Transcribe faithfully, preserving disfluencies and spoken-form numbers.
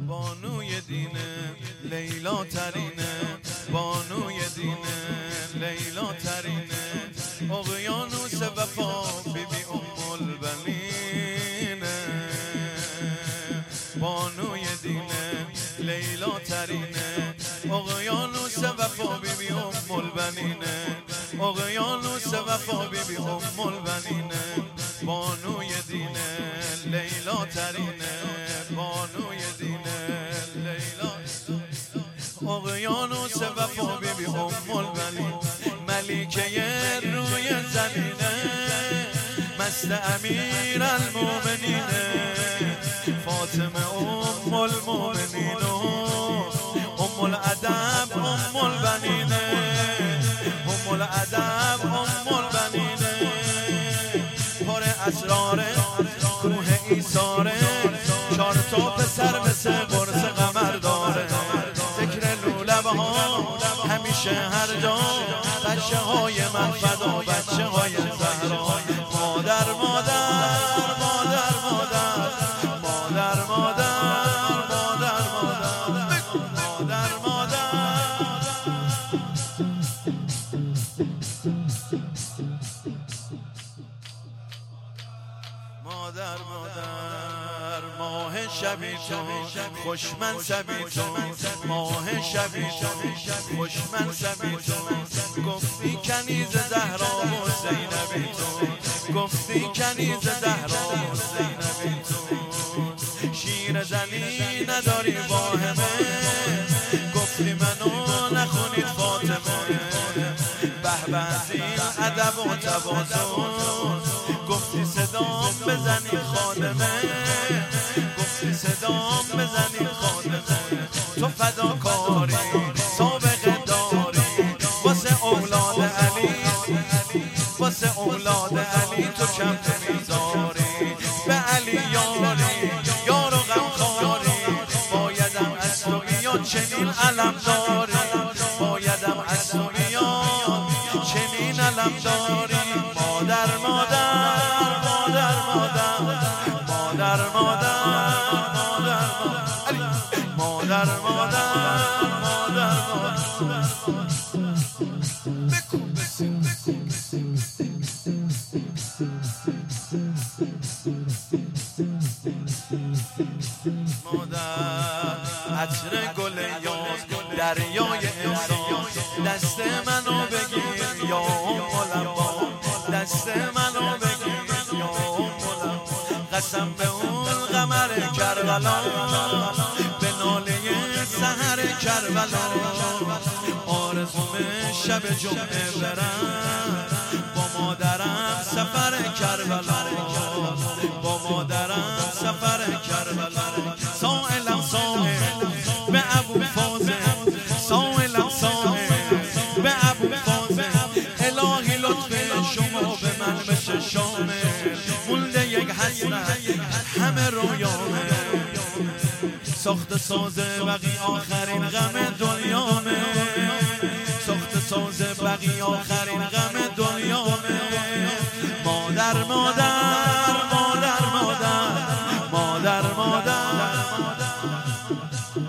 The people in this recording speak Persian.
بانوی دینه لیلا ترینه، بانوی دینه لیلا ترینه، اقیانوس وفا بی بی ام البنینه، بانوی دینه لیلا ترینه، اقیانوس وفا بی بی ام البنینه، اقیانوس وفا بی بی ام البنینه، بانوی دینه لیلا ترینه، بانوی دینه لیلا، اقیانوس وفا بی بی ام البنینه، ملیکه روی زمینه، مست امیر المومنینه، فاطمه ام المومنین ام الادب ام البنینه، ام الادب ام البنینه، پر اسرار کوه ایثاره، چار تا پسر مثل قرص قمر داره، ذکر لولبه ها همیشه هر جا، بچه های من فدا بچه های زهرا، مادر مادر مادر مادر مادر مادر مادر مادر مادر مادر مادر ماه شبی تو خوشمن شبی تو، ماه شبی تو خوشمن شبی تو، گفتی کنیز زهرا و زینبی تو، گفتی کنیز زهرا و زینبی تو، شیر زنی نداری واهمه، گفتی منو نخونید فاطمه، به به از این ادب و تواضع، گفتی صدام بزنی خادمه، گفتی صدام بزنی خادمه، تو فداکاری سابقه داری، واسه اولاد علی واسه اولاد علی تو کم نمیذاری، به علی یاری یار و غمخواری، بایدم از تو بیاد چنین علم داری، بایدم از تو بیاد چنین علم داری، مادر مادر مادر مادر مادر مادر مادر مادر مادر مادر عطر گل یاس دریای احساس، دست منو بگیر یا ام الانبا، دست منو بگیر یا ام الانبا، قسم به اون قمر کربلا، به ناله سحر کربلا، آرزوم شب جمعه برم با مادرم سفر کربلا، با مادرم سفر کربلا، سائلم سائل به ابو فاضل، سائلم سائل به ابو فاضل، الهی لطف شما به من بشه شامل، مونده یک حسرت همه رویامه، ساخت سازه بقی آخرین غم دنیامه، ساخت سازه بقی آخرین غم